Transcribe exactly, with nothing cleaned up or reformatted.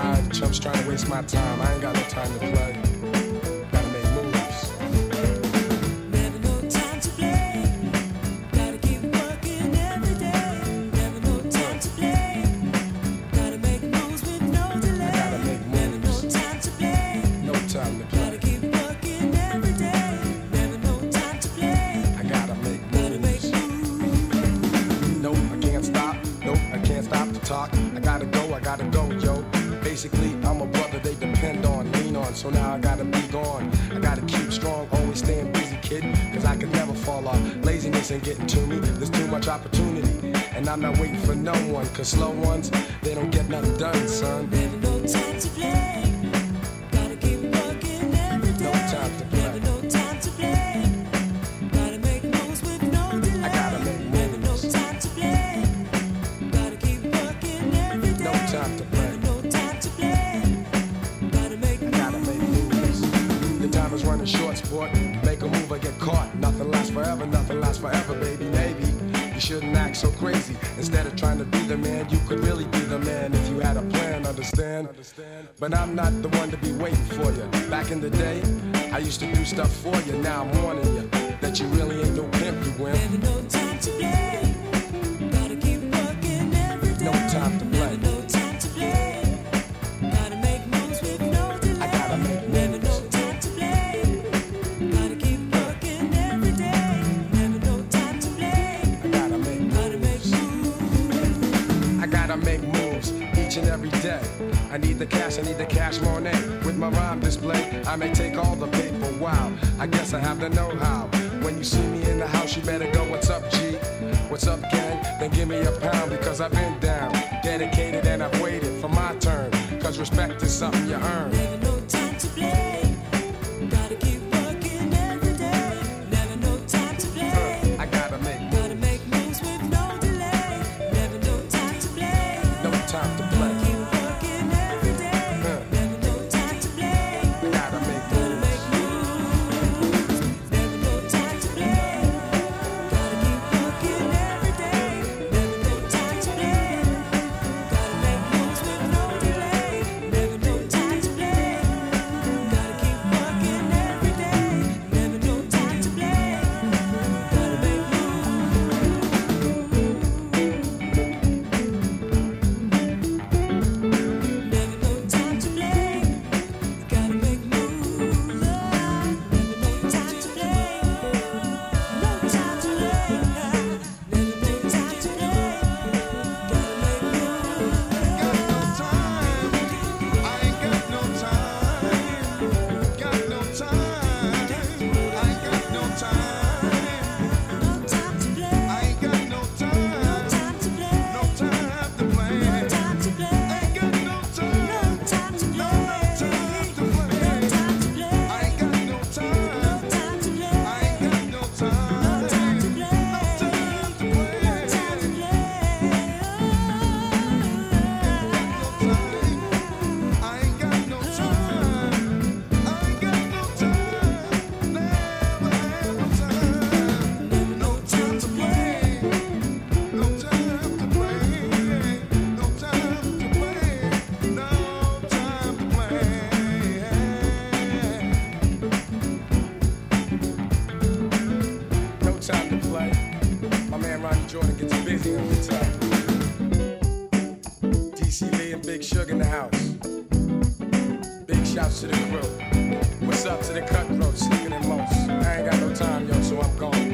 tired, chumps trying to waste my time. I ain't got no time to play. Gotta make moves. Never no time to play. Gotta keep working every day. Never no time to play. Gotta make moves with no delay. I gotta make Never no moves. time to play. No time to play. Gotta keep working every day. Never no time to play. I gotta make Gotta make moves. moves. Nope, I can't stop. Nope, I can't stop to talk. I gotta go, I gotta go, yo. Basically, I'm a brother they depend on, lean on. So now I gotta be gone. I gotta keep strong, always staying busy, kid. Cause I could never fall off. Laziness ain't getting to me. There's too much opportunity. And I'm not waiting for no one. Cause slow ones, they don't get nothing done, son. Never no time to play. Gotta keep working every day. No time to play. Never no time to play. Gotta make moves with no delay. I gotta make Never no moves. time to play. Gotta keep working every day. No time to play. Never no time to play. Gotta make I gotta make moves. The time is running short, sport. Make a move or get caught. Nothing lasts forever, nothing lasts forever, baby. Maybe you shouldn't act so crazy. Instead of trying to be the man, you could really be the man if you had a plan, understand? But I'm not the one to be waiting for you. Back in the day, I used to do stuff for you. Now I'm warning you that you really ain't no pimp, you wimp. Never no time to play. Gotta keep working every day. No time to play. Never no time to play. Gotta make moves with no delay. I gotta make Never moves. no time to play. Gotta keep working every day. Never no time to play. I gotta make Gotta make moves. I gotta make moves each and every day. I need the cash, I need the cash Monet. With my rhyme display, I may take all the paper. Wow, I guess I have the know-how. When you see me in the house, you better go, what's up, G? What's up, gang? Then give me a pound because I've been down. Dedicated and I've waited for my turn. Cause respect is something you earn. Never no time to play. Gotta keep working every day. Never no time to play. I gotta make Gotta make moves with no delay. Never no time to play. no time to Gotta play. keep working every day. Never no time to play. I gotta make Gotta make moves. Never no time to play. Gotta keep working every day. Never no time to play. Gotta make moves with no delay. Never no time to play. Gotta keep working every day. Never no time to play. Gotta make Never no time to play. Gotta make moves. Never no time to play. No time to play. Never no time to play. Gotta make moves. Got no time. I ain't got no time. Got no time. I ain't got no time. No time to play. I ain't got no No time. time to play. No time to play. No time to play. Ain't got no time. No time to No, play. no time to play. No time to play. I ain't got no No time. time to play. I ain't got no time. No time to play. No time to No play. time to play. I ain't got no time. I ain't got no time. Never had no time. No time to play. No time to play. No time to play. No time to play. no time to play. My man Ronnie Jordan gets busy on the top. D C Lee and Big Sugar in the house. Big shouts to the crew. What's up to the cutthroats, sneaking in most. I ain't got no time, yo, so I'm gone.